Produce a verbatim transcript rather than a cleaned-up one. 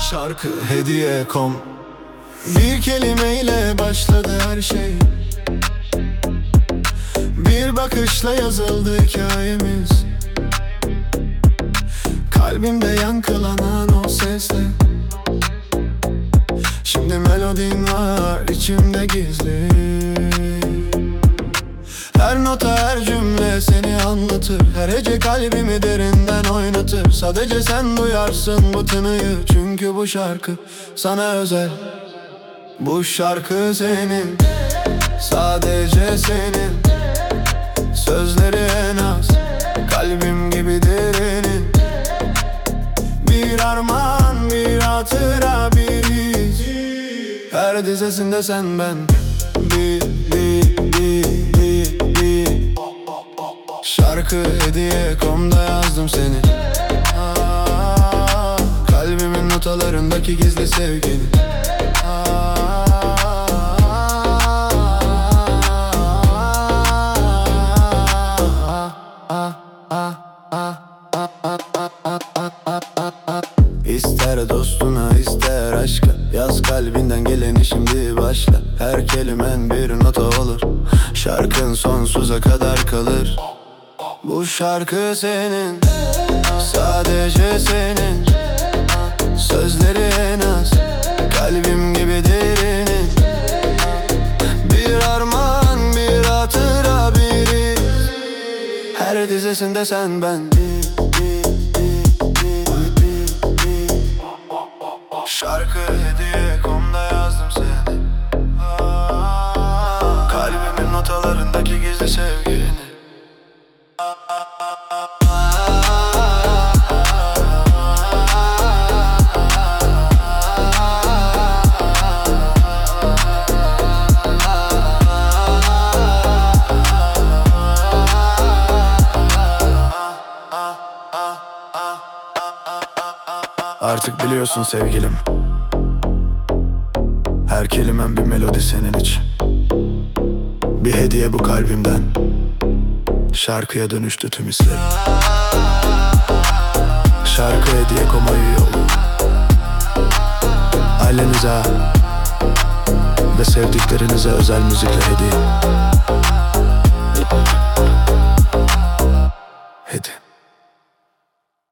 Şarkı hediye nokta com. Bir kelimeyle başladı her şey. Bir bakışla yazıldı hikayemiz. Kalbimde yankılanan o sesle. Şimdi melodin var içimde gizli. Her nota, her cümle seni anlatır. Her hece kalbimi derinden oynatır. Sadece sen duyarsın bu tınıyı. Çünkü bu şarkı sana özel. Bu şarkı senin, sadece senin. Sözleri en az, kalbim gibi derinin. Bir armağan, bir hatıra, bir his. Her dizesinde sen ben. Bir, bir, bir, bir, bir. Şarkı hediye nokta com'da yazdım seni. Aa, kalbimin notalarındaki gizli sevgini. İster dostuna ister aşka, yaz kalbinden geleni şimdi başla. Her kelimen bir nota olur, şarkın sonsuza kadar kalır. Bu şarkı senin, sadece senin. Sözleri en az, kalbim gibi derinin. Bir armağan, bir hatıra, biri. Her dizesinde sen ben. Şarkı hediye nokta com'da yazdım seni. Aa, kalbimin notalarındaki gizli sevgini. Artık biliyorsun sevgilim, her kelimem bir melodi senin için. Bir hediye bu kalbimden, şarkıya dönüştü tüm hislerim. Şarkı hediye nokta com'a üye olun. Ailenize ve sevdiklerinize özel müzikle hediye.